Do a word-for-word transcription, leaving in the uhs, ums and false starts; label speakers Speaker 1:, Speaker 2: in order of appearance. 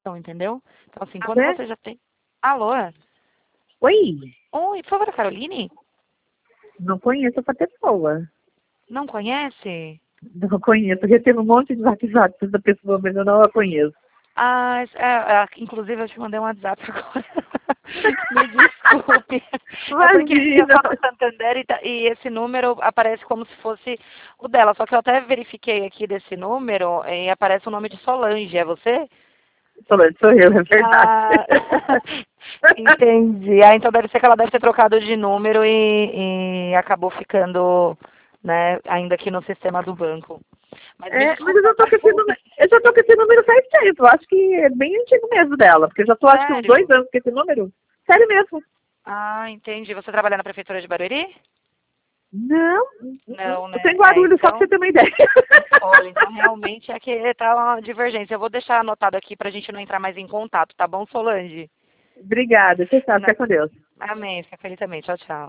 Speaker 1: Então, entendeu? Então, assim,
Speaker 2: Ah,
Speaker 1: quando
Speaker 2: é?
Speaker 1: você já tem... Alô?
Speaker 2: Oi,
Speaker 1: Oi, por favor, a Caroline?
Speaker 2: não conheço essa pessoa.
Speaker 1: Não conhece?
Speaker 2: Não conheço. Eu recebo um monte de WhatsApp da pessoa, mas eu não a conheço.
Speaker 1: Ah, é, é, inclusive eu te mandei um WhatsApp agora. Me desculpe. É porque eu
Speaker 2: Imagina.
Speaker 1: falo Santander e, tá- e esse número aparece como se fosse o dela. Só que eu até verifiquei aqui desse número e aparece o nome de Solange. É você?
Speaker 2: Falando, sou eu, é verdade.
Speaker 1: Ah, entendi. Ah, então deve ser que ela deve ter trocado de número e, e acabou ficando, né, ainda aqui no sistema do banco. Mas me
Speaker 2: É, mas eu
Speaker 1: desculpa,
Speaker 2: já tô com esse número,
Speaker 1: mas...
Speaker 2: eu já tô com esse número faz tempo. Eu acho que é bem antigo mesmo dela, porque eu já tô acho que uns dois
Speaker 1: Sério?
Speaker 2: anos com esse número. Sério mesmo.
Speaker 1: Ah, entendi. Você trabalha na prefeitura de Barueri?
Speaker 2: Não,
Speaker 1: Não,
Speaker 2: eu tô
Speaker 1: né?
Speaker 2: em
Speaker 1: É,
Speaker 2: Guarulhos, só pra
Speaker 1: então,
Speaker 2: você ter uma ideia.
Speaker 1: olha, então realmente é que tá uma divergência. Eu vou deixar anotado aqui pra gente não entrar mais em contato, tá bom, Solange?
Speaker 2: Obrigada, você sabe,
Speaker 1: Na-
Speaker 2: fica com Deus.
Speaker 1: Amém, fica feliz também. Tchau, tchau.